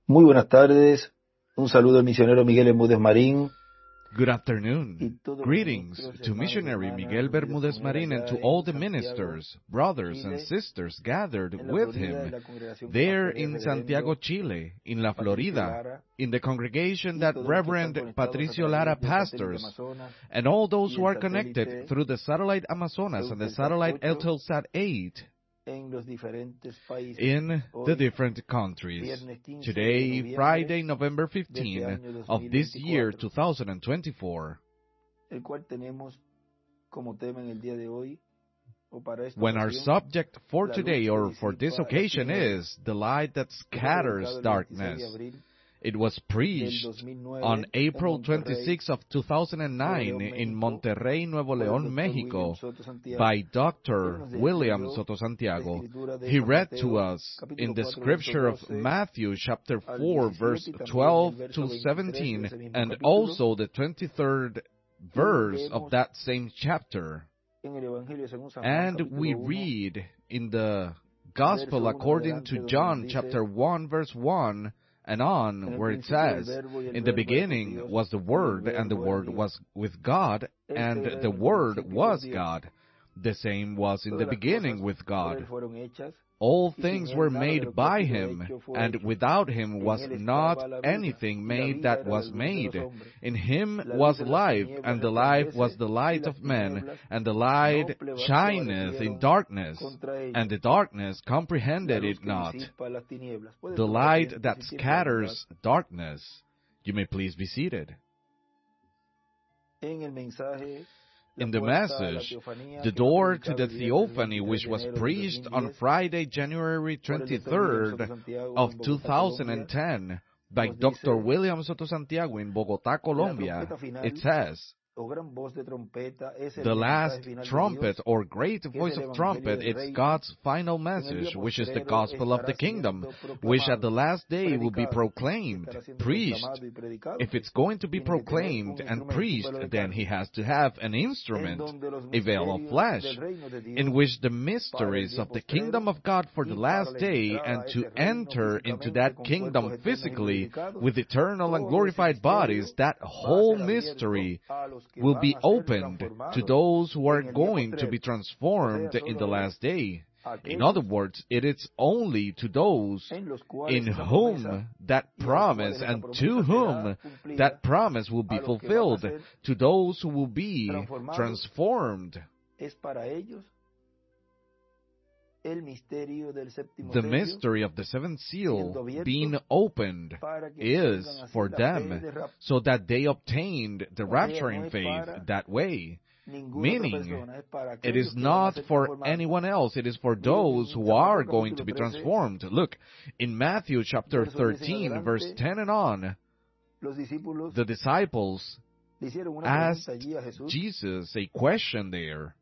Muy buenas tardes. Un saludo al misionero Miguel Bermúdez Marín. Good afternoon. Greetings to missionary Miguel Bermúdez Marín and to all the ministers, brothers and sisters gathered with him there in Santiago, Chile, in La Florida, in the congregation that Reverend Patricio Lara pastors, and all those who are connected through the satellite Amazonas and the satellite Eutelsat 8 in the different countries. Today, Friday, November 15 of this year, 2024, when our subject for today or for this occasion is the light that scatters darkness. It was preached on April 26 of 2009 in Monterrey, Nuevo León, Mexico, by Dr. William Soto Santiago. He read to us in the scripture of Matthew chapter 4, verse 12 to 17, and also the 23rd verse of that same chapter. And we read in the Gospel according to John chapter 1, verse 1, and on, where it says, in the beginning was the Word, and the Word was with God, and the Word was God. The same was in the beginning with God. All things were made by Him, and without Him was not anything made that was made. In Him was life, and the life was the light of men, and the light shineth in darkness, and the darkness comprehended it not. The light that scatters darkness. You may please be seated. In the message, the door to the theophany, which was preached on Friday, January 23rd of 2010 by Dr. William Soto Santiago in Bogotá, Colombia, it says, the last trumpet or great voice of trumpet, it's God's final message, which is the gospel of the kingdom, which at the last day will be proclaimed, preached. If it's going to be proclaimed and preached, then he has to have an instrument, a veil of flesh, in which the mysteries of the kingdom of God for the last day, and to enter into that kingdom physically with eternal and glorified bodies, that whole mystery will be opened to those who are going to be transformed in the last day. In other words, it is only to those in whom that promise and to whom that promise will be fulfilled, to those who will be transformed. The mystery of the seventh seal being opened is for them, so that they obtained the rapturing faith that way. Meaning, it is not for anyone else, it is for those who are going to be transformed. Look, in Matthew chapter 13, verse 10 and on, the disciples asked Jesus a question there.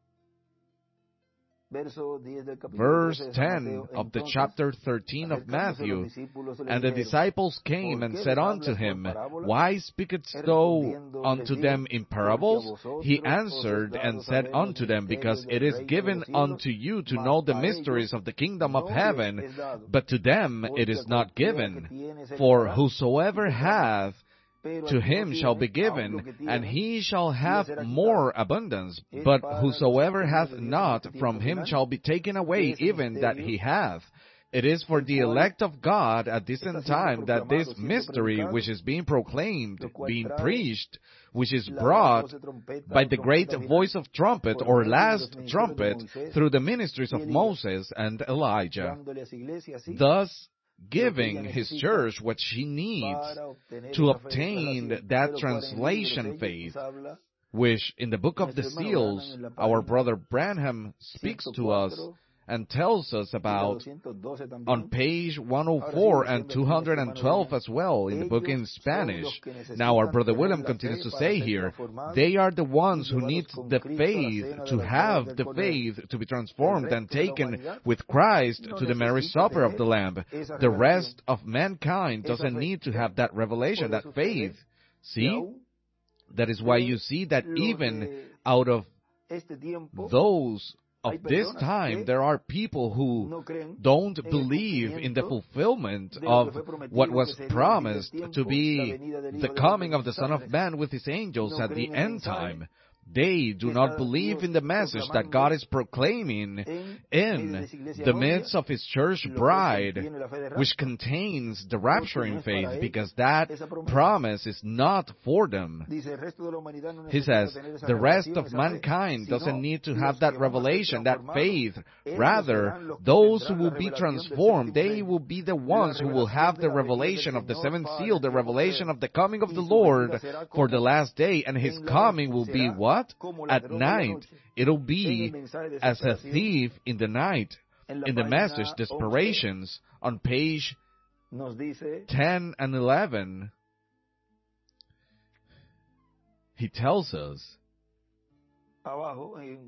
Verse 10 of the chapter 13 of Matthew, and the disciples came and said unto him, Why speakest thou unto them in parables? He answered and said unto them, Because it is given unto you to know the mysteries of the kingdom of heaven, but to them it is not given. For whosoever hath, to him shall be given, and he shall have more abundance. But whosoever hath not, from him shall be taken away even that he hath. It is for the elect of God at this end time that this mystery which is being proclaimed, being preached, which is brought by the great voice of trumpet or last trumpet through the ministries of Moses and Elijah, thus giving his church what she needs to obtain that translation faith, which in the book of the seals, our brother Branham speaks to us and tells us about on page 104 and 212 as well in the book in Spanish. Now our brother William continues to say here, they are the ones who need the faith, to have the faith to be transformed and taken with Christ to the marriage supper of the Lamb. The rest of mankind doesn't need to have that revelation, that faith. See? That is why you see that even out of those of this time, there are people who don't believe in the fulfillment of what was promised to be the coming of the Son of Man with his angels at the end time. They do not believe in the message that God is proclaiming in the midst of His church bride, which contains the rapturing faith, because that promise is not for them. He says, the rest of mankind doesn't need to have that revelation, that faith. Rather, those who will be transformed, they will be the ones who will have the revelation of the seventh seal, the revelation of the coming of the Lord for the last day, and His coming will be what? At night. It'll be as a thief in the night. In the message, Desperations, on page 10 and 11, he tells us, a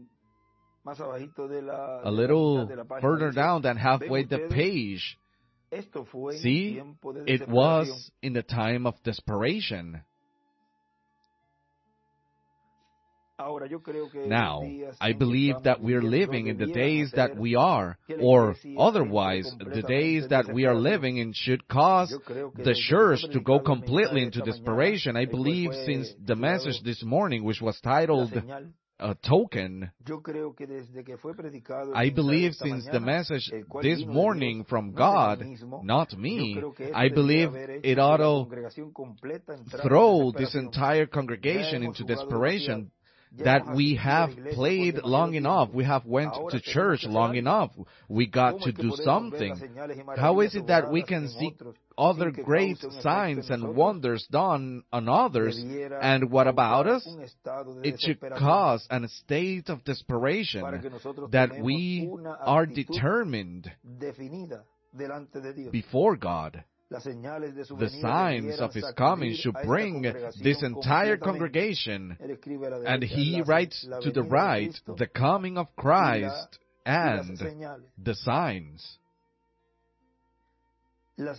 little further down than halfway the page, see, it was in the time of desperation. Now, I believe that we are living in the days that we are, or otherwise, the days that we are living in should cause the church to go completely into desperation. I believe since the message this morning, which was titled a token, I believe since the message this morning from God, not me, I believe it ought to throw this entire congregation into desperation, that we have played long enough. We have went to church long enough. We got to do something. How is it that we can see other great signs and wonders done on others, and what about us? It should cause a state of desperation that we are determined before God. The signs of His coming should bring this entire congregation, and he writes to the right, the coming of Christ and the signs. The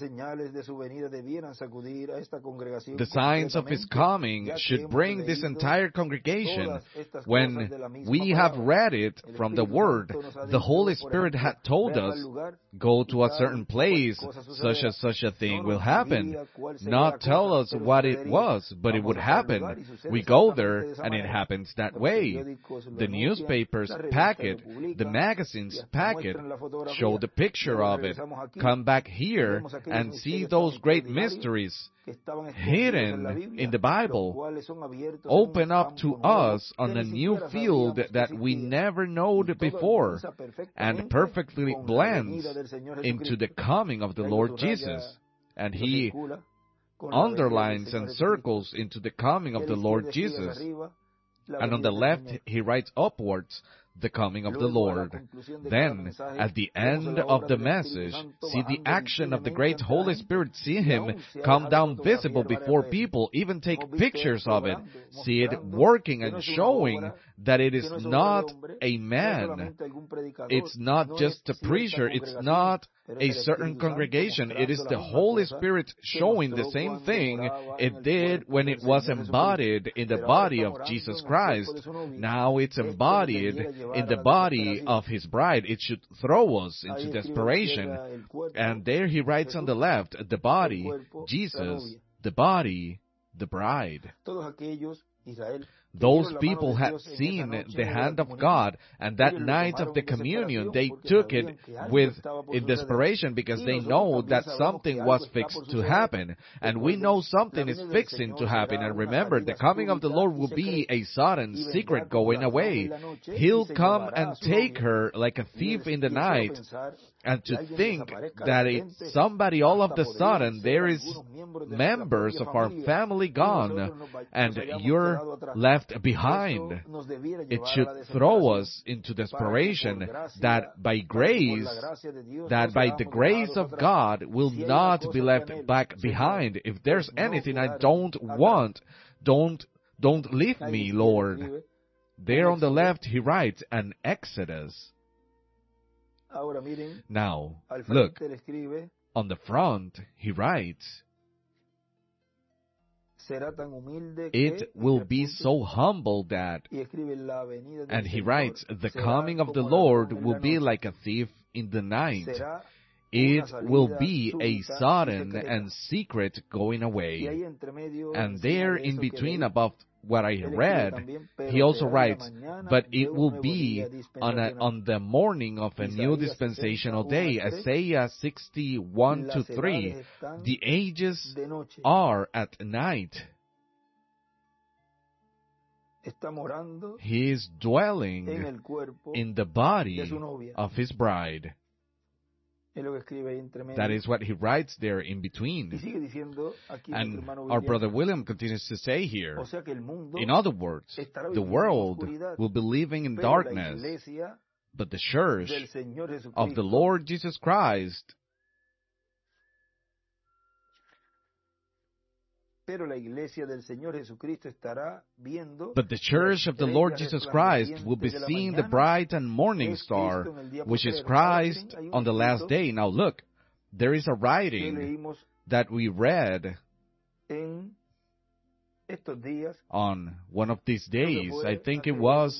signs of His coming should bring this entire congregation. When we have read it from the Word, the Holy Spirit had told us, go to a certain place, such a thing will happen. Not tell us what it was, but it would happen. We go there, and it happens that way. The newspapers packet, the magazines packet, show the picture of it. Come back here and see those great mysteries hidden in the Bible open up to us on a new field that we never knowed before, and perfectly blends into the coming of the Lord Jesus. And he underlines and circles into the coming of the Lord Jesus. And on the left, he writes upwards, the coming of the Lord. Then, at the end of the message, see the action of the great Holy Spirit. See Him come down visible before people, even take pictures of it. See it working and showing that it is not a man. It's not just a preacher. It's not a certain congregation. It is the Holy Spirit showing the same thing it did when it was embodied in the body of Jesus Christ. Now it's embodied in the body of His bride. It should throw us into desperation. And there he writes on the left, the body, Jesus, the body, the bride. Those people had seen the hand of God, and that night of the communion, they took it in desperation, because they know that something was fixed to happen. And we know something is fixing to happen. And remember, the coming of the Lord will be a sudden, secret going away. He'll come and take her like a thief in the night. And to think that somebody all of a sudden, there is members of our family gone, and you're left behind. It should throw us into desperation that by the grace of God, will not be left back behind. If there's anything I don't want, don't leave me, Lord. There on the left, he writes, an exodus. Now, look, on the front, he writes, it will be so humble that, and he writes, the coming of the Lord will be like a thief in the night. It will be a sudden and secret going away. And there in between, above what I read, he also writes, but it will be on the morning of a new dispensational day. Isaiah 61:3. The ages are at night. He is dwelling in the body of his bride. That is what he writes there in between. And our brother William continues to say here, in other words, the world will be living in darkness, but the church of the Lord Jesus Christ, but the church of the Lord Jesus Christ will be seeing the bright and morning star, which is Christ on the last day. Now look, there is a writing that we read on one of these days. I think it was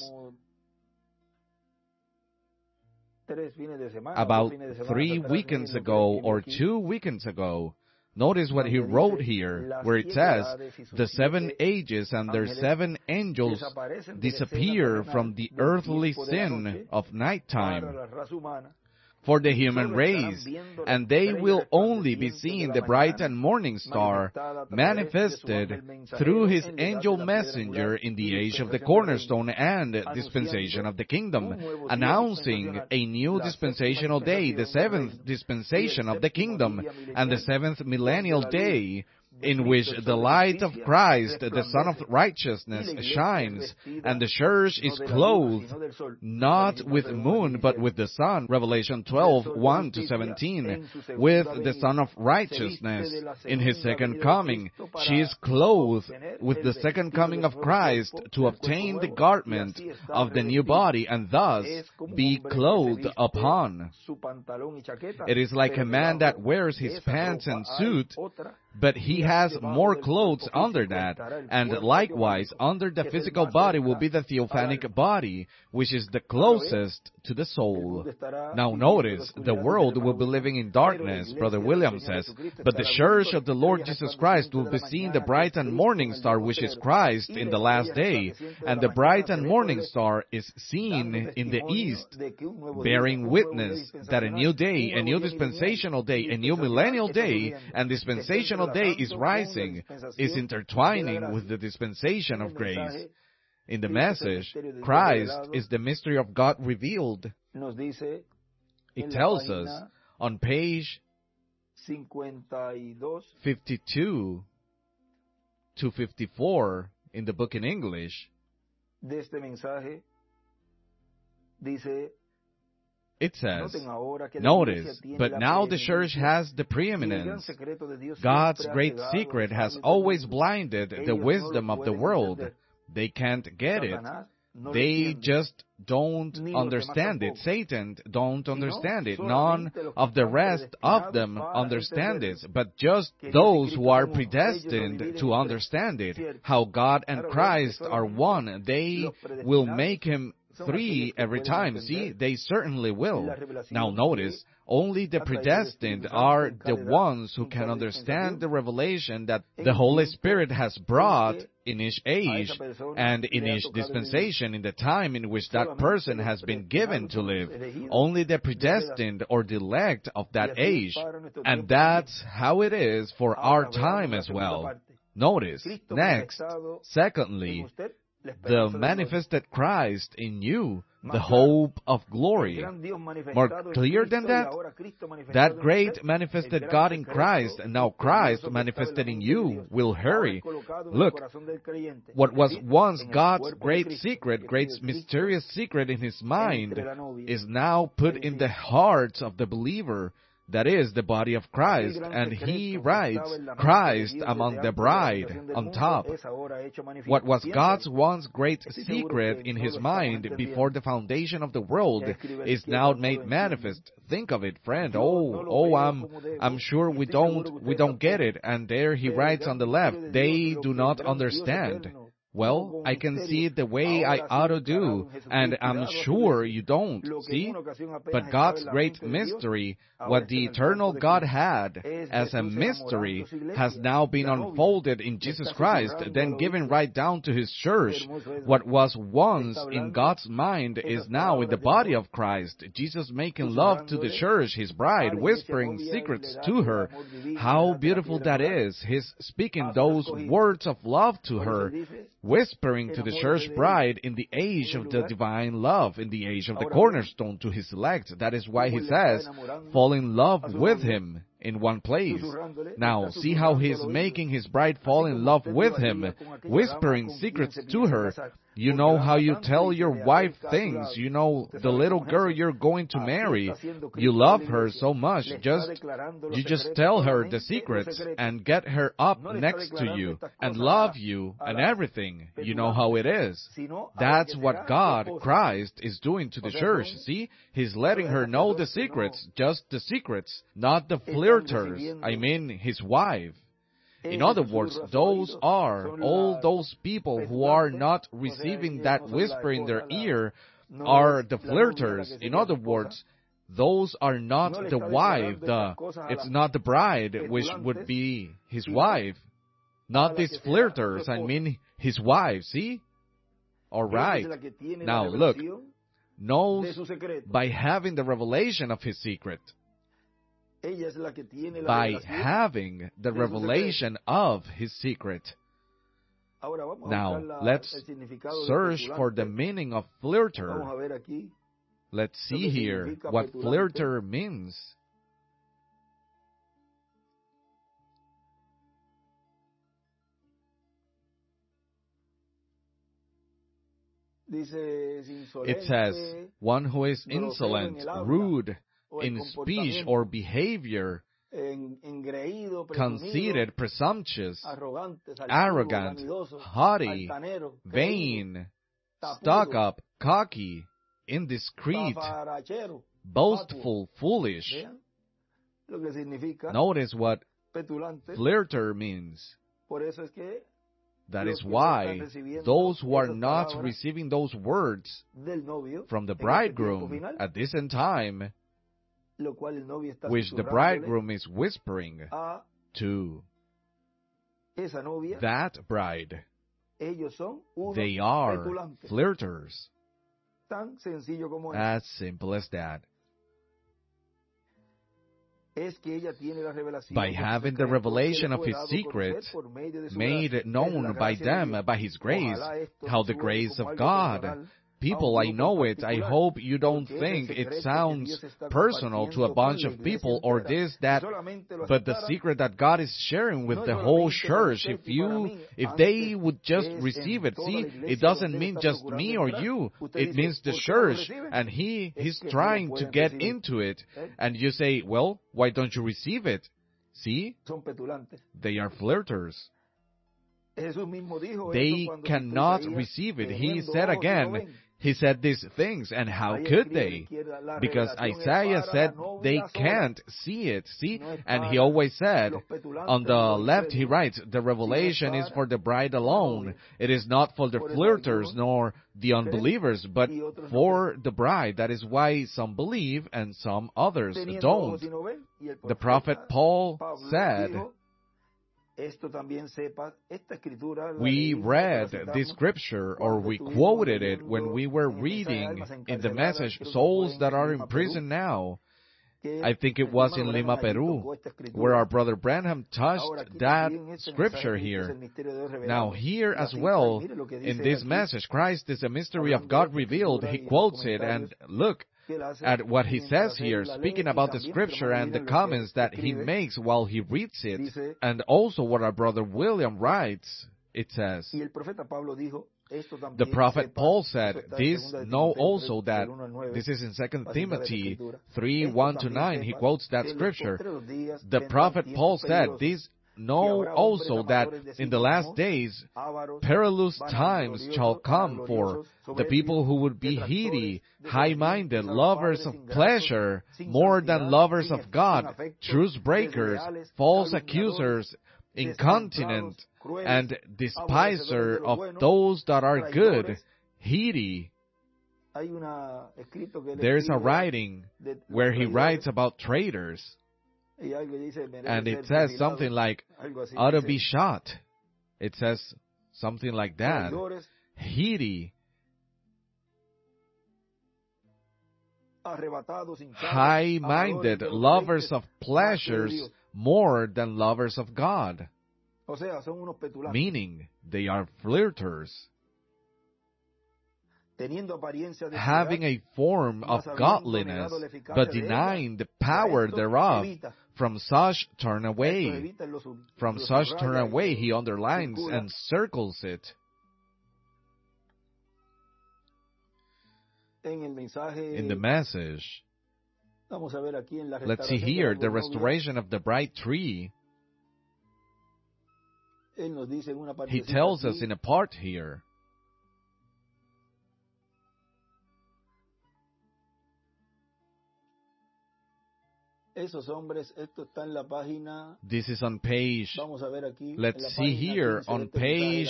about 3 weekends ago or 2 weekends ago. Notice what he wrote here, where it says, the 7 ages and their 7 angels disappear from the earthly scene of nighttime for the human race, and they will only be seeing the bright and morning star manifested through his angel messenger in the age of the cornerstone and dispensation of the kingdom, announcing a new dispensational day, the 7th dispensation of the kingdom, and the 7th millennial day, in which the light of Christ, the Son of Righteousness, shines, and the church is clothed not with moon, but with the sun, Revelation 12:1-17, with the Son of Righteousness in his second coming. She is clothed with the second coming of Christ to obtain the garment of the new body, and thus be clothed upon. It is like a man that wears his pants and suit, but he has more clothes under that, and likewise under the physical body will be the theophanic body, which is the closest to the soul. Now notice, the world will be living in darkness, Brother William says, but the church of the Lord Jesus Christ will be seeing the bright and morning star, which is Christ, in the last day, and the bright and morning star is seen in the east, bearing witness that a new day, a new dispensational day, a new millennial day, and dispensational day is rising, is intertwining with the dispensation of grace. In the message, Christ is the mystery of God revealed. It tells us on page 52 to 54 in the book in English. It says, notice, but now the church has the preeminence. God's great secret has always blinded the wisdom of the world. They can't get it. They just don't understand it. Satan don't understand it. None of the rest of them understand it, but just those who are predestined to understand it. How God and Christ are one. They will make him 3 every time. See, they certainly will. Now notice, only the predestined are the ones who can understand the revelation that the Holy Spirit has brought in each age and in each dispensation, in the time in which that person has been given to live. Only the predestined or the elect of that age. And that's how it is for our time as well. Notice, next, secondly, the manifested Christ in you, the hope of glory. More clear than that? That great manifested God in Christ, and now Christ manifested in you, will hurry. Look, what was once God's great secret, great mysterious secret in his mind, is now put in the hearts of the believer. That is the body of Christ. And he writes, Christ among the bride on top. What was God's once great secret in his mind before the foundation of the world is now made manifest. Think of it, friend. I'm sure we don't get it. And there he writes on the left, they do not understand. Well, I can see it the way I ought to do, and I'm sure you don't, see? But God's great mystery, what the eternal God had as a mystery, has now been unfolded in Jesus Christ, then given right down to His church. What was once in God's mind is now in the body of Christ. Jesus making love to the church, His bride, whispering secrets to her. How beautiful that is! He's speaking those words of love to her, whispering to the church bride in the age of the divine love, in the age of the cornerstone to His elect. That is why He says, fall in love with Him in one place. Now, see how He's making His bride fall in love with Him, whispering secrets to her. You know how you tell your wife things. You know the little girl you're going to marry. You love her so much. You just tell her the secrets and get her up next to you and love you and everything. You know how it is. That's what God, Christ, is doing to the church. See? He's letting her know the secrets, just the secrets, not the flirters. I mean, His wife. In other words, those are all those people who are not receiving that whisper in their ear are the flirters. In other words, those are not the wife, it's not the bride, which would be his wife. Not these flirters, I mean his wife, see? Alright. Now look, knows by having the revelation of his secret. By having the revelation of his secret. Now, let's search for the meaning of flirter. Let's see here what flirter means. It says, one who is insolent, rude, in speech or behavior, conceited, presumptuous, arrogant, haughty, vain, stuck up, cocky, indiscreet, boastful, foolish. Notice what flirter means. That is why those who are not receiving those words from the bridegroom at this end time, which the bridegroom is whispering to that bride, they are flirters. As simple as that. By having the revelation of His secret made known by them, by His grace, how the grace of God. People, I know it. I hope you don't think it sounds personal to a bunch of people or this, that, but the secret that God is sharing with the whole church, if they would just receive it, see, it doesn't mean just me or you, it means the church, and He's trying to get into it, and you say, well, why don't you receive it? See? They are flirters. They cannot receive it. He said again, He said these things, and how could they? Because Isaiah said they can't see it, see? And he always said, on the left he writes, the revelation is for the bride alone. It is not for the flirters nor the unbelievers, but for the bride. That is why some believe and some others don't. The prophet Paul said, we read this scripture, or we quoted it when we were reading in the message, Souls That Are in Prison Now. I think it was in Lima, Peru, where our brother Branham touched that scripture here. Now here as well, in this message, Christ is a mystery of God revealed. He quotes it, and look at what he says here, speaking about the scripture and the comments that he makes while he reads it, and also what our brother William writes. It says, The prophet Paul said, this know also that, this is in 2 Timothy 3:1-9, he quotes that scripture. The prophet Paul said, this know also that in the last days perilous times shall come for the people who would be heady, high-minded, lovers of pleasure more than lovers of God, truce breakers, false accusers, incontinent, and despiser of those that are good, heady. There's a writing where he writes about traitors, and it says something like, ought to be shot. It says something like that. Heady, high-minded, lovers of pleasures more than lovers of God. Meaning, they are flirters, having a form of godliness, but denying the power thereof. From such turn away. From such turn away, he underlines and circles it. In the message, let's see here the restoration of the bright tree. He tells us in a part here. This is on page, let's see here, on page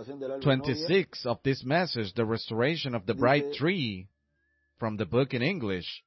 26 of this message, the restoration of the bright tree, from the book in English.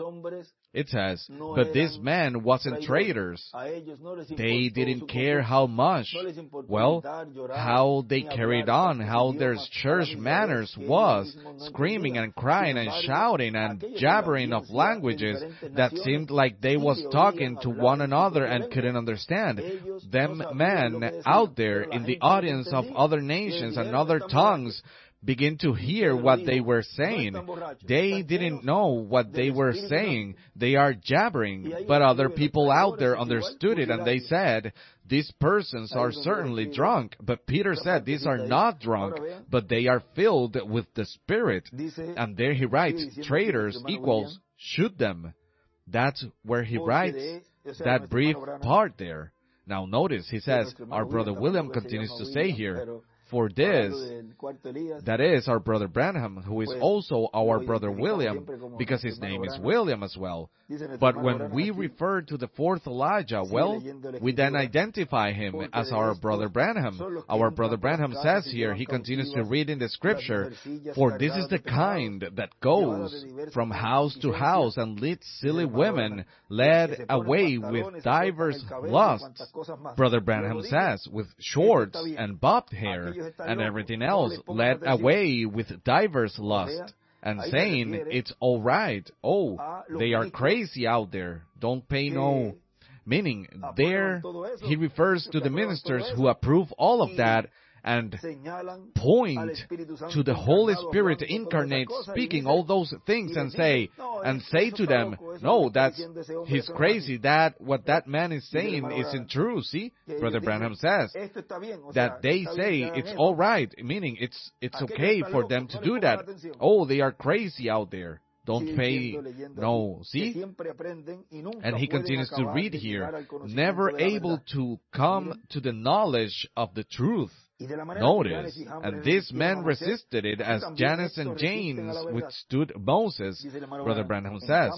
It says, but this man wasn't traitors. They didn't care how much, well, how they carried on, how their church manners was, screaming and crying and shouting and jabbering of languages that seemed like they was talking to one another and couldn't understand. Them men out there in the audience of other nations and other tongues begin to hear what they were saying. They didn't know what they were saying. They are jabbering. But other people out there understood it, and they said, these persons are certainly drunk. But Peter said, these are not drunk, but they are filled with the Spirit. And there he writes, traitors equals shoot them. That's where he writes that brief part there. Now notice, he says, our brother William continues to say here, for this, that is our brother Branham, who is also our brother William, because his name is William as well. But when we refer to the fourth Elijah, well, we then identify him as our brother Branham. Our brother Branham says here, he continues to read in the scripture, for this is the kind that goes from house to house and leads silly women led away with divers lusts. Brother Branham says, with shorts and bobbed hair and everything else, led away with divers lusts. And saying, it's all right. Oh, they are crazy out there. Don't pay no. Meaning, there, he refers to the ministers who approve all of that and point to the Holy Spirit incarnate speaking all those things and say to them, no, he's crazy, what that man is saying isn't true. See, Brother Branham says that they say it's all right, meaning it's okay for them to do that. Oh, they are crazy out there. Don't pay, no, see? And he continues to read here, never able to come to the knowledge of the truth. Notice, and this man resisted it as Jannes and James withstood Moses, Brother Branham says,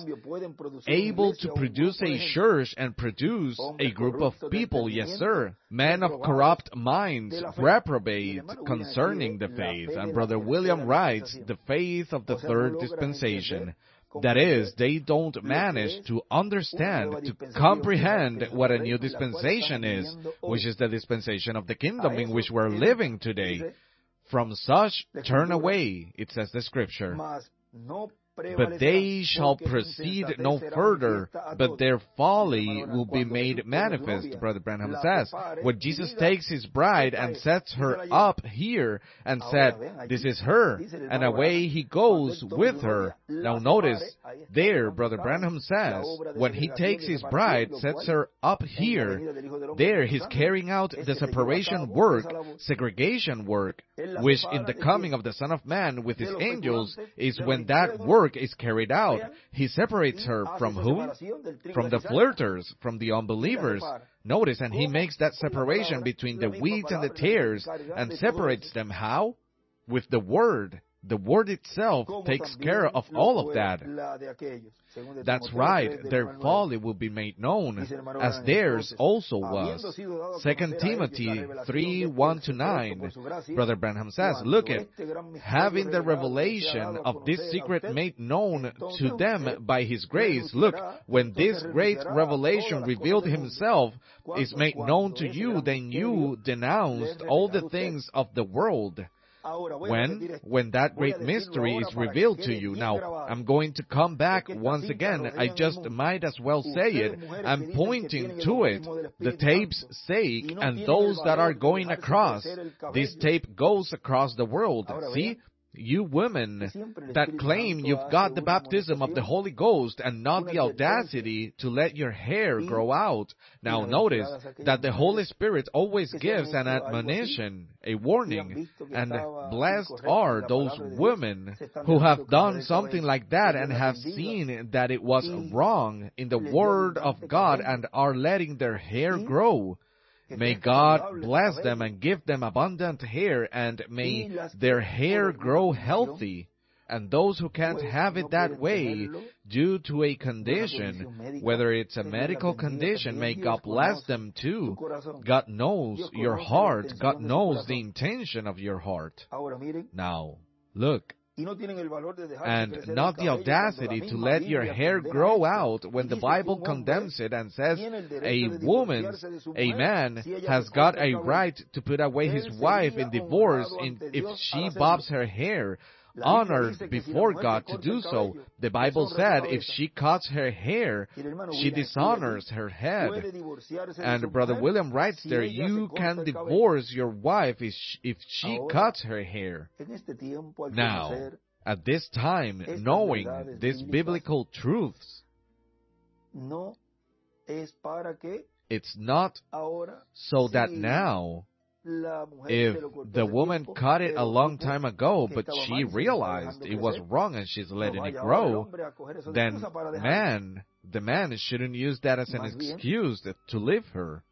able to produce a church and produce a group of people, yes sir, men of corrupt minds, reprobate concerning the faith. And Brother William writes, the faith of the third dispensation. That is, they don't manage to understand, to comprehend what a new dispensation is, which is the dispensation of the kingdom in which we're living today. From such, turn away, it says the scripture. But they shall proceed no further, but their folly will be made manifest, Brother Branham says. When Jesus takes his bride and sets her up here and said, this is her, and away he goes with her. Now notice, there, Brother Branham says, when he takes his bride, sets her up here, there he's carrying out the separation work, segregation work, which in the coming of the Son of Man with his angels is when that work is carried out. He separates her from whom? From the flirters, from the unbelievers. Notice, and he makes that separation between the wheat and the tares and separates them. How? With the Word. The Word itself takes care of all of that. That's right. Their folly will be made known, as theirs also was. 2 Timothy 3:1-9. Brother Branham says, look at, having the revelation of this secret made known to them by His grace. Look, when this great revelation revealed Himself is made known to you, then you denounced all the things of the world. When that great mystery is revealed to you. Now, I'm going to come back once again. I just might as well say it. I'm pointing to it. The tape's sake and those that are going across. This tape goes across the world. See? You women that claim you've got the baptism of the Holy Ghost and not the audacity to let your hair grow out. Now notice that the Holy Spirit always gives an admonition, a warning, and blessed are those women who have done something like that and have seen that it was wrong in the Word of God and are letting their hair grow. May God bless them and give them abundant hair, and may their hair grow healthy. And those who can't have it that way due to a condition, whether it's a medical condition, may God bless them too. God knows your heart. God knows the intention of your heart. Now, look. And not the audacity to let your hair grow out when the Bible condemns it and says a man has got a right to put away his wife in divorce if she bobs her hair. Honored before God to do so. The Bible said if she cuts her hair, she dishonors her head. And Brother William writes there, you can divorce your wife if she cuts her hair. Now, at this time, knowing these biblical truths, it's not so that now, if the woman cut it a long time ago, but she realized it was wrong and she's letting it grow, then the man shouldn't use that as an excuse to leave her.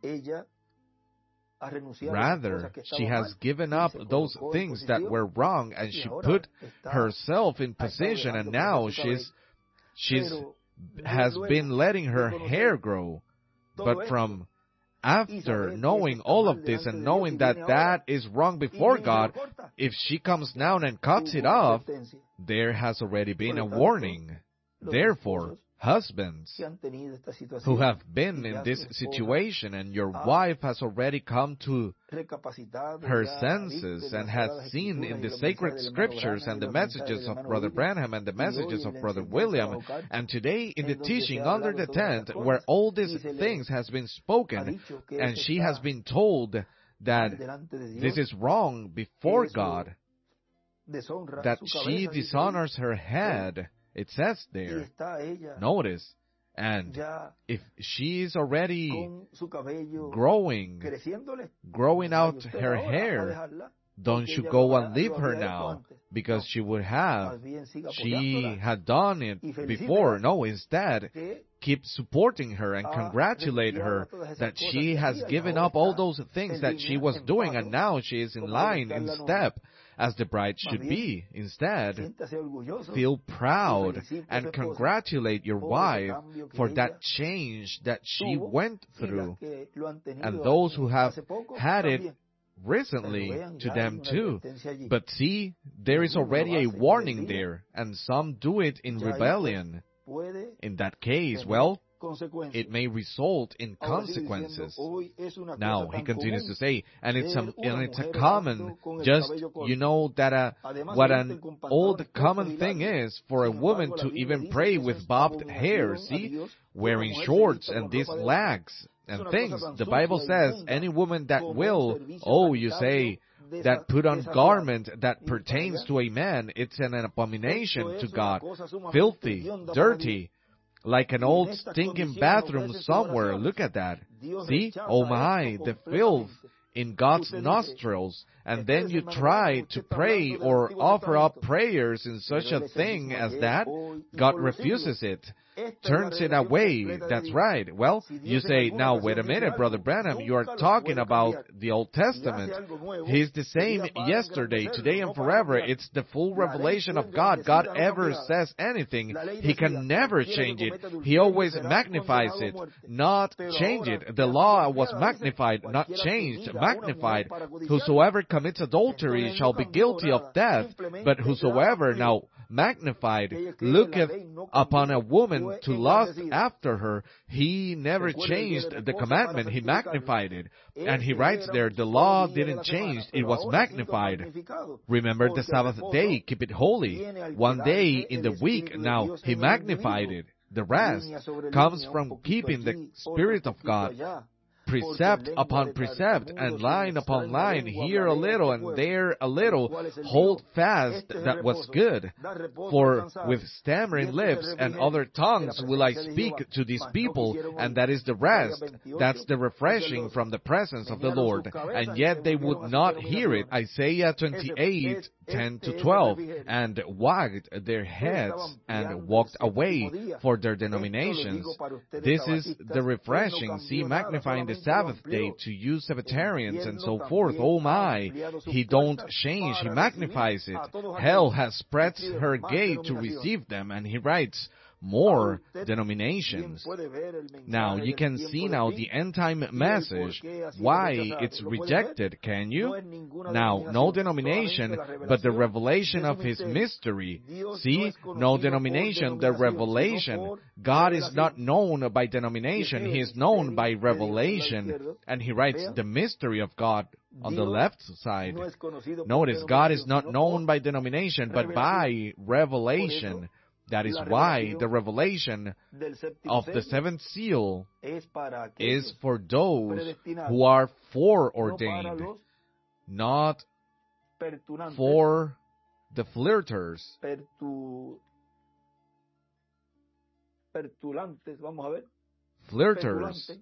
Rather, she has given up those things that were wrong and she put herself in position, and now she's has been letting her hair grow. But from after knowing all of this and knowing that that is wrong before God, if she comes down and cuts it off, there has already been a warning. Therefore, husbands who have been in this situation and your wife has already come to her senses and has seen in the sacred scriptures and the messages of Brother Branham and the messages of Brother William, and today in the teaching under the tent where all these things has been spoken and she has been told that this is wrong before God, that she dishonors her head. It says there, notice, and if she is already growing out her hair, don't you go and leave her now, because she had done it before. No, instead, keep supporting her and congratulate her that she has given up all those things that she was doing, and now she is in line, in step, as the bride should be. Instead, feel proud and congratulate your wife for that change that she went through. And those who have had it recently, to them too. But see, there is already a warning there, and some do it in rebellion. In that case, well, it may result in consequences. Now, he continues to say, and it's a common, just, you know, that what an old common thing is for a woman to even pray with bobbed hair, see, wearing shorts and these lags and things. The Bible says, any woman that will, you say, that put on garment that pertains to a man, it's an abomination to God, filthy, dirty, like an old stinking bathroom somewhere. Look at that. See? Oh my, the filth in God's nostrils. And then you try to pray or offer up prayers in such a thing as that. God refuses it, turns it away. That's right. Well, you say, now wait a minute, Brother Branham, you are talking about the Old Testament. He's the same yesterday, today, and forever. It's the full revelation of God. God ever says anything, He can never change it. He always magnifies it, not change it. The law was magnified, not changed, magnified. Whosoever commits adultery shall be guilty of death, but whosoever, now magnified, looketh upon a woman to lust after her, He never changed the commandment, He magnified it. And He writes there, the law didn't change, it was magnified. Remember the Sabbath day, keep it holy. One day in the week, now He magnified it. The rest comes from keeping the Spirit of God, precept upon precept, and line upon line, here a little and there a little, hold fast that was good. For with stammering lips and other tongues will I speak to these people, and that is the rest. That's the refreshing from the presence of the Lord. And yet they would not hear it. Isaiah 28, 10-12, and wagged their heads and walked away for their denominations. This is the refreshing, see, magnifying the Sabbath day to you Sabbatarians and so forth. Oh my, He don't change, He magnifies it. Hell has spread her gate to receive them, and He writes, more denominations. Now, you can see now the end-time message, why it's rejected, can you? Now, no denomination, but the revelation of His mystery. See? No denomination, the revelation. God is not known by denomination, He is known by revelation. And he writes, the mystery of God on the left side. Notice, God is not known by denomination, but by revelation. That is why the revelation of the seventh seal is for those who are foreordained, not for the flirters. Flirters.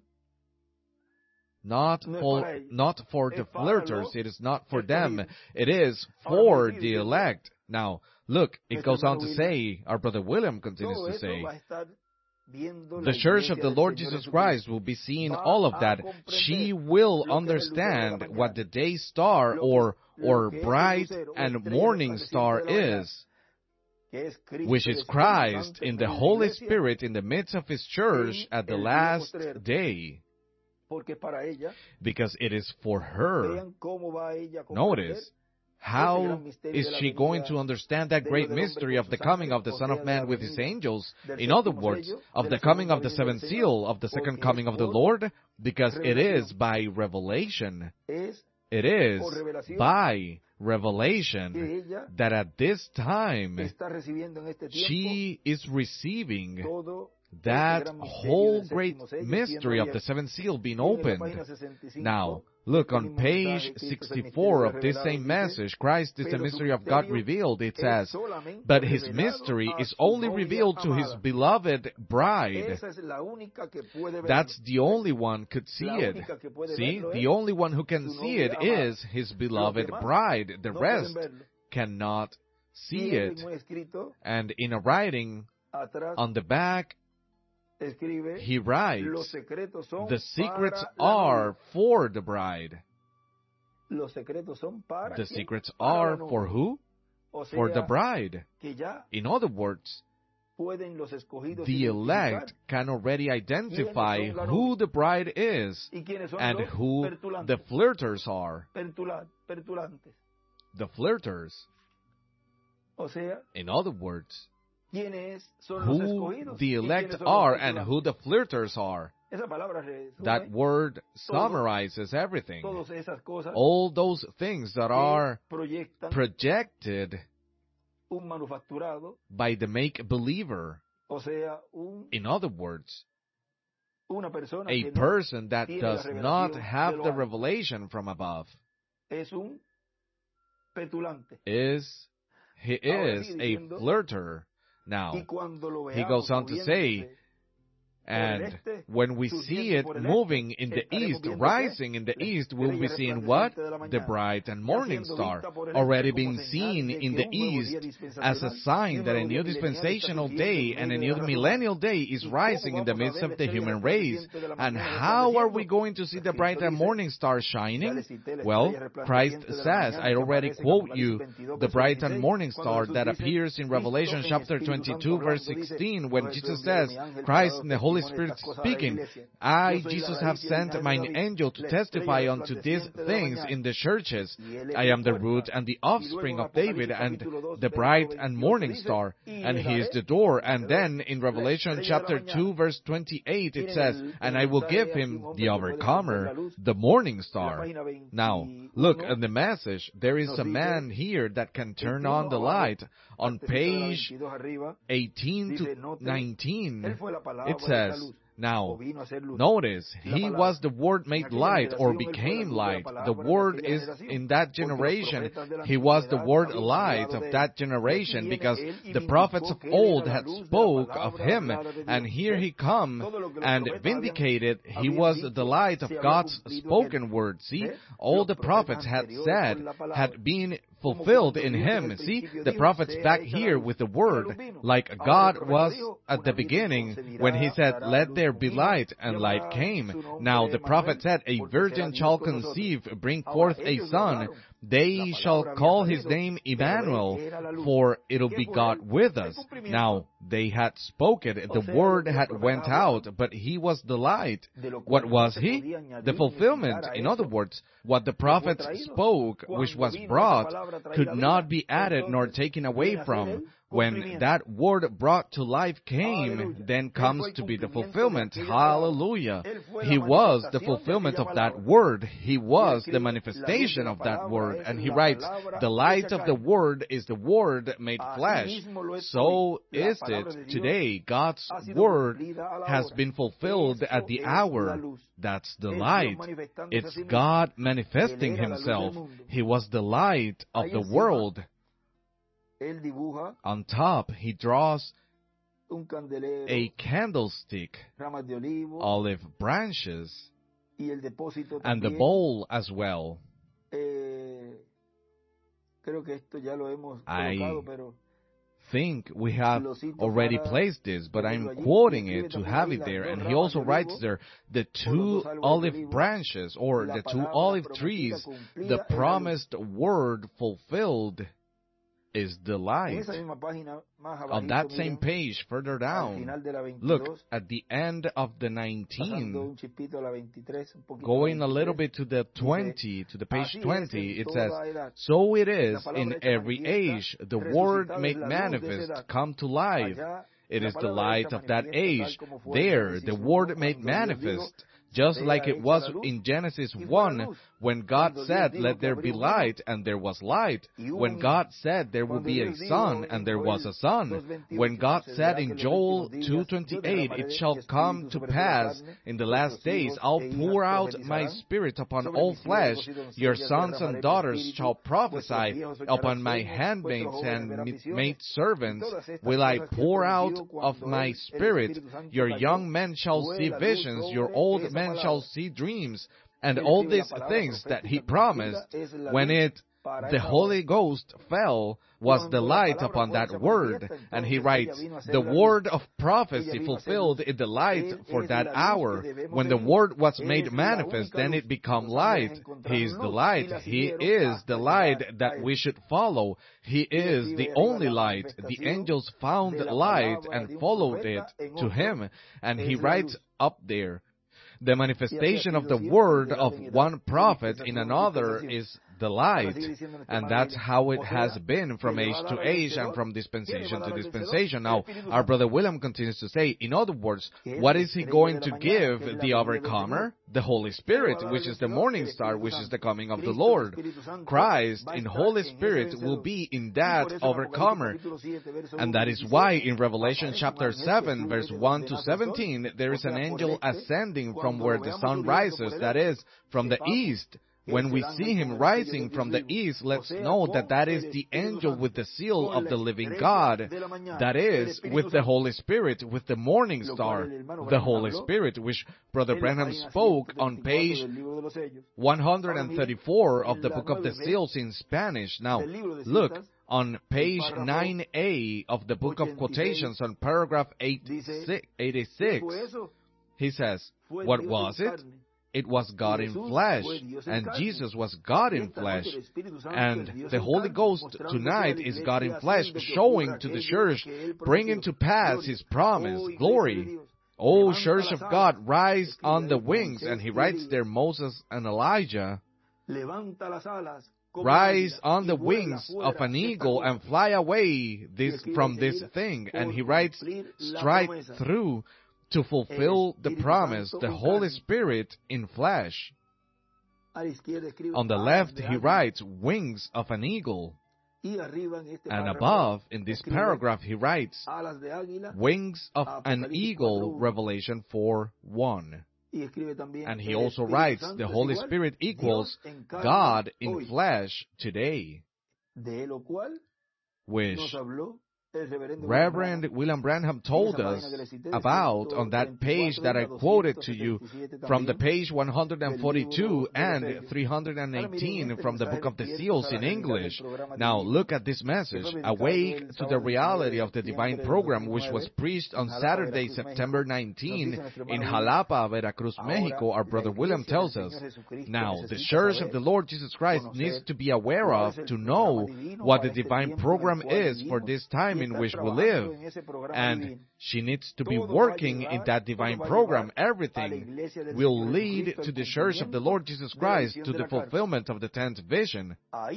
Not for the flirters. It is not for them. It is for the elect. Now, look, it goes on to say, our Brother William continues to say, the church of the Lord Jesus Christ will be seeing all of that. She will understand what the day star or bright and morning star is, which is Christ in the Holy Spirit in the midst of His church at the last day. Because it is for her. Notice, how is she going to understand that great mystery of the coming of the Son of Man with His angels? In other words, of the coming of the seventh seal, of the second coming of the Lord? Because it is by revelation. It is by revelation that at this time she is receiving that whole great mystery of the seventh seal being opened. Now, look on page 64 of this same message, Christ is the mystery of God revealed. It says, but His mystery is only revealed to His beloved bride. That's the only one could see it. See, the only one who can see it is His beloved bride. The rest cannot see it. And in a writing on the back, he writes, the secrets are for the bride. The secrets are for who? For the bride. In other words, the elect can already identify who the bride is and who the flirters are. The flirters. In other words, who the elect are and who the flirters are. That word summarizes everything. All those things that are projected by the make-believer. In other words, a person that does not have the revelation from above is a flirter. Now, he goes on to say, and when we see it moving in the east, rising in the east, we'll be seeing what? The bright and morning star, already being seen in the east as a sign that a new dispensational day and a new millennial day is rising in the midst of the human race. And how are we going to see the bright and morning star shining? Well, Christ says, I already quote you the bright and morning star that appears in Revelation chapter 22, verse 16, when Jesus says, Christ and the Holy Spirit speaking, I, Jesus, have sent mine angel to testify unto these things in the churches. I am the root and the offspring of David and the bright and morning star, and he is the door. And then in Revelation chapter 2, verse 28, it says, and I will give him the overcomer, the morning star. Now, look at the message. There is a man here that can turn on the light. On page 18 to 19, it says, now, notice, he was the Word made light or became light. The Word is in that generation. He was the Word light of that generation because the prophets of old had spoke of him. And here he come and vindicated he was the light of God's spoken word. See, all the prophets had said had been fulfilled in him. See, the prophets back here with the word, like God was at the beginning when he said, let there be light, and light came. Now the prophet said, a virgin shall conceive, bring forth a son. They shall call his name Emmanuel, for it'll be God with us. Now, they had spoken, the word had went out, but he was the light. What was he? The fulfillment. In other words, what the prophets spoke, which was brought, could not be added nor taken away from. When that word brought to life came, then comes to be the fulfillment. Hallelujah. He was the fulfillment of that word. He was the manifestation of that word. And he writes, the light of the word is the word made flesh. So is it today. God's word has been fulfilled at the hour. That's the light. It's God manifesting himself. He was the light of the world. On top, he draws a candlestick, olive branches, and the bowl as well. I think we have already placed this, but I'm quoting it to have it there. And he also writes there, the two olive branches, or the two olive trees, the promised word fulfilled, is the light. On that same page, further down, look at the end of the 19, going a little bit to the 20, to the page 20, it says, so it is in every age, the Word made manifest, come to life. It is the light of that age. There, the Word made manifest. Just like it was in Genesis 1, when God said, let there be light, and there was light. When God said there will be a son, and there was a son. When God said in Joel 2:28, it shall come to pass in the last days, I'll pour out my spirit upon all flesh. Your sons and daughters shall prophesy. Upon my handmaids and maidservants will I pour out of my spirit. Your young men shall see visions. Your old men shall see dreams. And all these things that he promised, when the Holy Ghost fell, was the light upon that word. And he writes, the word of prophecy fulfilled in the light for that hour. When the word was made manifest, then it became light. He is the light. He is the light that we should follow. He is the only light. The angels found light and followed it to him. And he writes up there, the manifestation of the word of one prophet in another is the light. And that's how it has been from age to age and from dispensation to dispensation. Now, our brother William continues to say, in other words, what is he going to give the overcomer? The Holy Spirit, which is the morning star, which is the coming of the Lord. Christ in Holy Spirit will be in that overcomer. And that is why in Revelation chapter 7, verse 1 to 17, there is an angel ascending from where the sun rises, that is, from the east. When we see him rising from the east, let's know that that is the angel with the seal of the living God. That is, with the Holy Spirit, with the morning star, the Holy Spirit, which Brother Branham spoke on page 134 of the Book of the Seals in Spanish. Now, look, on page 9a of the Book of Quotations, on paragraph 86, he says, what was it? It was God in flesh, and Jesus was God in flesh, and the Holy Ghost tonight is God in flesh, showing to the church, bringing to pass His promise, glory. O church of God, rise on the wings, and he writes there, Moses and Elijah, rise on the wings of an eagle and fly away from this thing, and he writes, strike through, to fulfill the promise, the Holy Spirit in flesh. On the left, he writes, wings of an eagle. And above, in this paragraph, he writes, wings of an eagle, Revelation 4:1. And he also writes, the Holy Spirit equals God in flesh today, which Reverend William Branham told us about on that page that I quoted to you from the page 142 and 318 from the Book of the Seals in English. Now look at this message, Awake to the Reality of the Divine Program, which was preached on Saturday, September 19 in Jalapa, Veracruz, Mexico. Our brother William tells us, now the Church of the Lord Jesus Christ needs to be aware of, to know what the Divine Program is for this time in which we live, and she needs to be working in that divine program. Everything will lead to the Church of the Lord Jesus Christ, to the fulfillment of the 10th vision.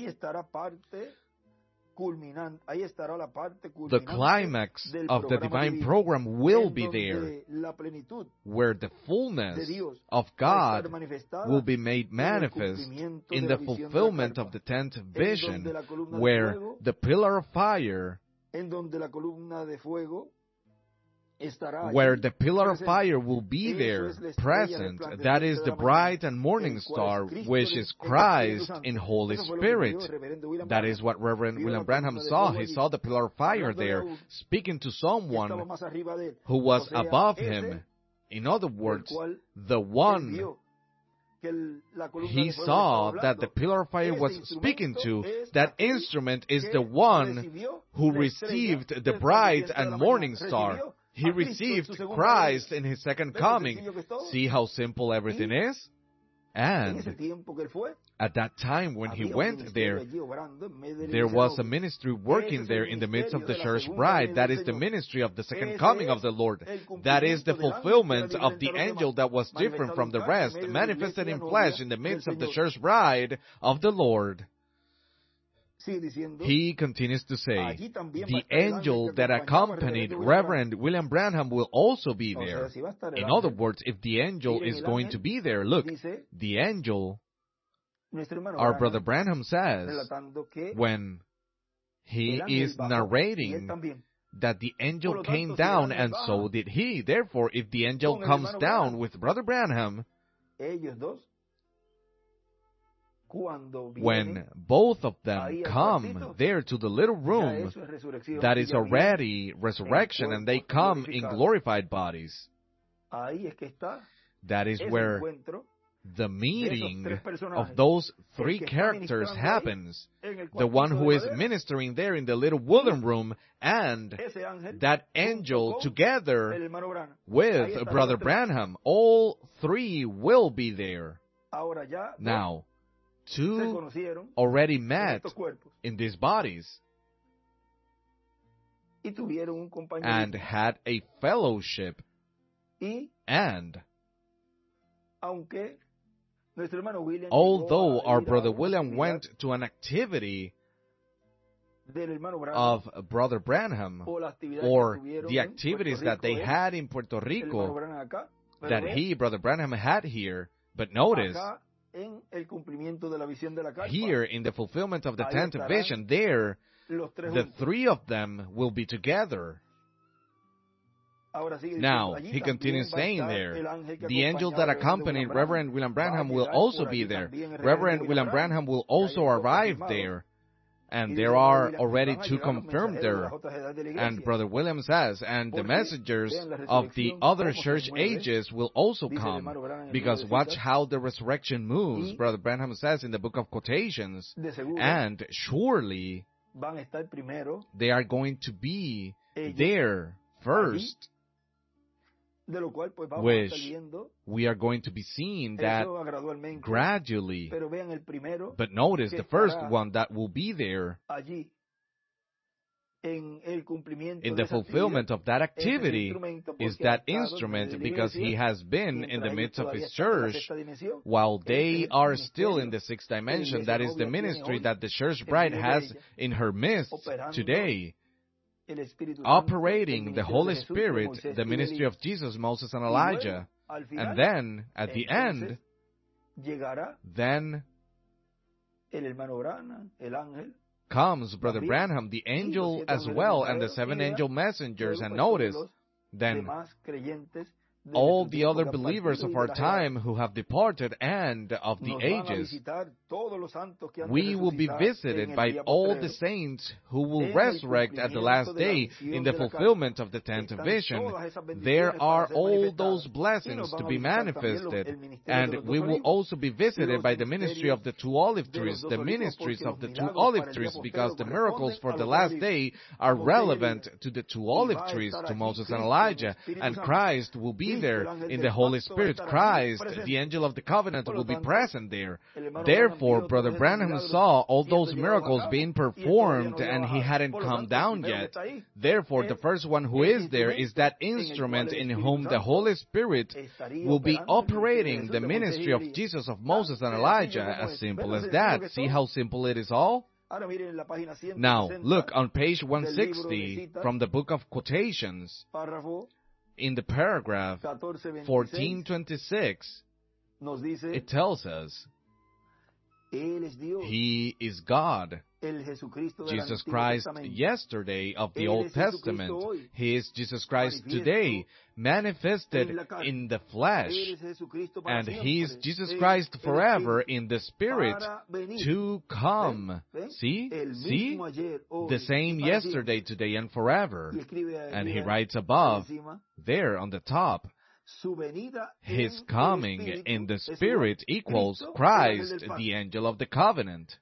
The climax of the divine program will be there, where the fullness of God will be made manifest in the fulfillment of the 10th vision, where the pillar of fire will be there, present. That is the bright and morning star, which is Christ in Holy Spirit. That is what Reverend William Branham saw. He saw the pillar of fire there, speaking to someone who was above him. In other words, the one he saw that the pillar of fire was speaking to, that instrument is the one who received the bright and morning star. He received Christ in His second coming. See how simple everything is? And at that time when he went there, there was a ministry working there in the midst of the church bride. That is the ministry of the second coming of the Lord. That is the fulfillment of the angel that was different from the rest, manifested in flesh in the midst of the church bride of the Lord. He continues to say, the angel that accompanied Reverend William Branham will also be there. In other words, if the angel is going to be there, look, the angel, our brother Branham says, when he is narrating that the angel came down and so did he. Therefore, if the angel comes down with Brother Branham, when both of them come there to the little room, that is already resurrection, and they come in glorified bodies. That is where the meeting of those three characters happens. The one who is ministering there in the little wooden room, and that angel together with Brother Branham. All three will be there. Now, two already met in these bodies and had a fellowship, and although our brother William went to an activity of Brother Branham, or the activities that they had in Puerto Rico, that Brother Branham, had here, but notice, here in the fulfillment of the 10th vision, there, the three of them will be together. Now, he continues saying there, the angel that accompanied Reverend William Branham will also be there. Reverend William Branham will also arrive there. And there are already two confirmed there. And Brother William says, and the messengers of the other church ages will also come. Because watch how the resurrection moves, Brother Branham says in the book of Quotations. And surely they are going to be there first, which we are going to be seeing that gradually. But notice the first one that will be there in the fulfillment of that activity is that instrument, because he has been in the midst of his church while they are still in the sixth dimension. That is the ministry that the church bride has in her midst today, operating the Holy Spirit, the ministry of Jesus, Moses, and Elijah. And then, at the end, then comes Brother Branham, the angel as well, and the seven angel messengers. And notice, then all the other believers of our time who have departed and of the ages, we will be visited by all the saints who will resurrect at the last day in the fulfillment of the 10th vision. There are all those blessings to be manifested, and we will also be visited by the ministry of the two olive trees, the ministries of the two olive trees, because the miracles for the last day are relevant to the two olive trees, to Moses and Elijah, and Christ will be there in the Holy Spirit. Christ, the angel of the covenant, will be present there. Therefore, Brother Branham saw all those miracles being performed, and he hadn't come down yet. Therefore, the first one who is there is that instrument in whom the Holy Spirit will be operating the ministry of Jesus, of Moses, and Elijah. As simple as that. See how simple it is all? Now, look on page 160 from the book of Quotations. In the paragraph 1426, it tells us, He is God, Jesus Christ yesterday of the Old Testament. He is Jesus Christ today, manifested in the flesh. And He is Jesus Christ forever in the Spirit to come. See? The same yesterday, today, and forever. And he writes above, there on the top, His coming in the Spirit equals Christ, the angel of the covenant.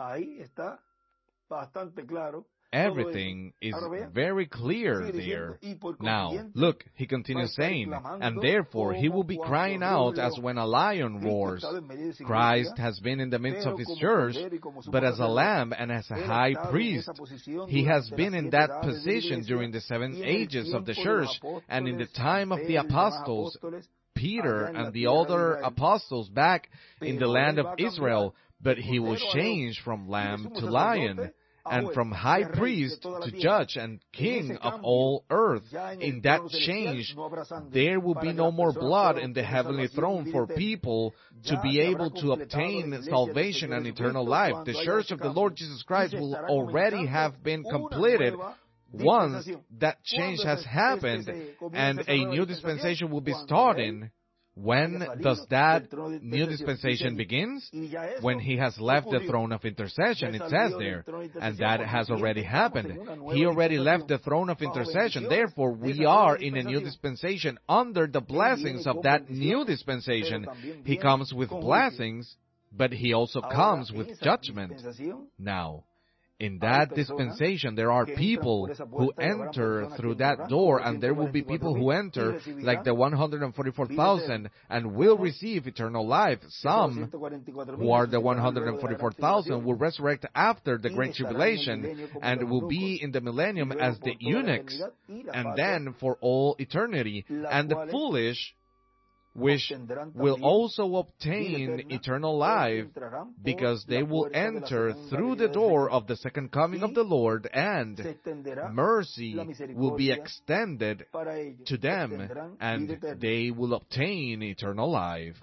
Everything is very clear there. Now, look, he continues saying, and therefore he will be crying out as when a lion roars. Christ has been in the midst of his church, but as a lamb and as a high priest. He has been in that position during the 7 ages of the church, and in the time of the apostles, Peter and the other apostles back in the land of Israel, but he will change from lamb to lion, and from high priest to judge and king of all earth. In that change, there will be no more blood in the heavenly throne for people to be able to obtain salvation and eternal life. The church of the Lord Jesus Christ will already have been completed once that change has happened, and a new dispensation will be starting. When does that new dispensation begins? When he has left the throne of intercession, it says there. And that has already happened. He already left the throne of intercession. Therefore, we are in a new dispensation under the blessings of that new dispensation. He comes with blessings, but he also comes with judgment. Now, in that dispensation, there are people who enter through that door, and there will be people who enter, like the 144,000, and will receive eternal life. Some, who are the 144,000, will resurrect after the Great Tribulation, and will be in the millennium as the eunuchs, and then for all eternity. And the foolish which will also obtain eternal life, because they will enter through the door of the second coming of the Lord, and mercy will be extended to them, and they will obtain eternal life.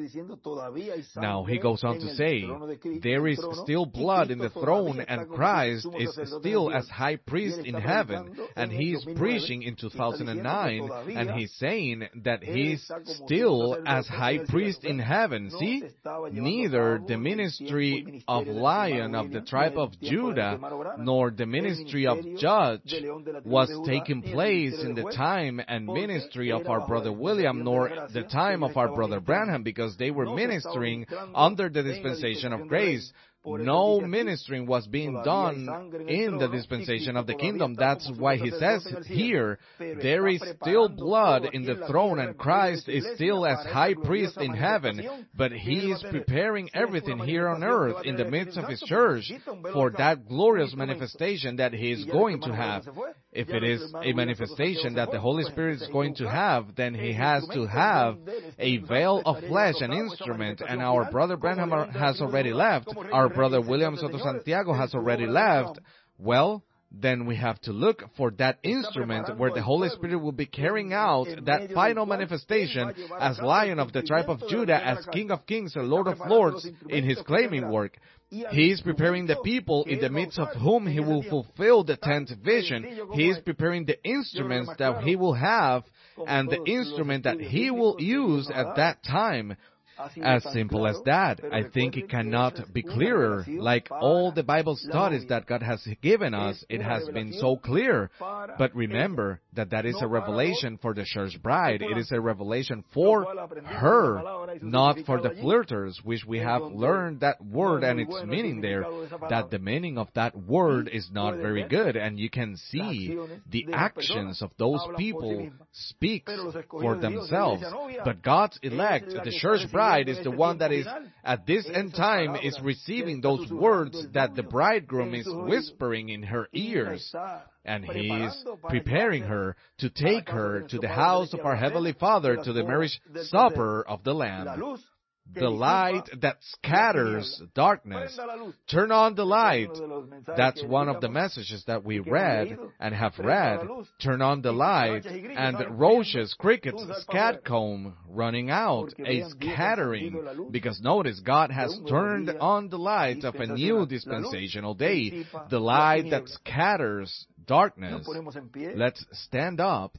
Now he goes on to say, there is still blood in the throne, and Christ is still as high priest in heaven, and he is preaching in 2009, and he's saying that he's still as high priest in heaven. See? Neither the ministry of Lion of the tribe of Judah, nor the ministry of Judge was taking place in the time and ministry of our brother William, nor the time of our brother Branham, because they were ministering under the dispensation of grace. No ministering was being done in the dispensation of the kingdom. That's why he says here, there is still blood in the throne, and Christ is still as high priest in heaven, but he is preparing everything here on earth in the midst of his church for that glorious manifestation that he is going to have. If it is a manifestation that the Holy Spirit is going to have, then he has to have a veil of flesh, an instrument, and our brother Branham has already left. Our brother William Soto Santiago has already left. Well, then we have to look for that instrument where the Holy Spirit will be carrying out that final manifestation as Lion of the tribe of Judah, as King of Kings and Lord of Lords in his claiming work. He is preparing the people in the midst of whom he will fulfill the 10th vision. He is preparing the instruments that he will have and the instrument that he will use at that time. As simple as that. I think it cannot be clearer. Like all the Bible studies that God has given us, it has been so clear. But remember that that is a revelation for the church bride. It is a revelation for her, not for the flirters, which we have learned that word and its meaning there, that the meaning of that word is not very good. And you can see the actions of those people speak for themselves. But God's elect, the church bride, is the one that is at this end time is receiving those words that the bridegroom is whispering in her ears, and he is preparing her to take her to the house of our Heavenly Father, to the marriage supper of the Lamb. The light that scatters darkness. Turn on the light. That's one of the messages that we read and have read. Turn on the light. And roaches, crickets, scatcomb running out. A scattering. Because notice, God has turned on the light of a new dispensational day. The light that scatters darkness. Let's stand up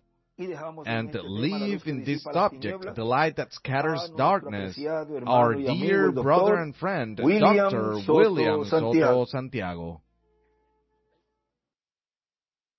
and live in this subject, the light that scatters darkness. Our dear brother and friend, Dr. William Soto Santiago.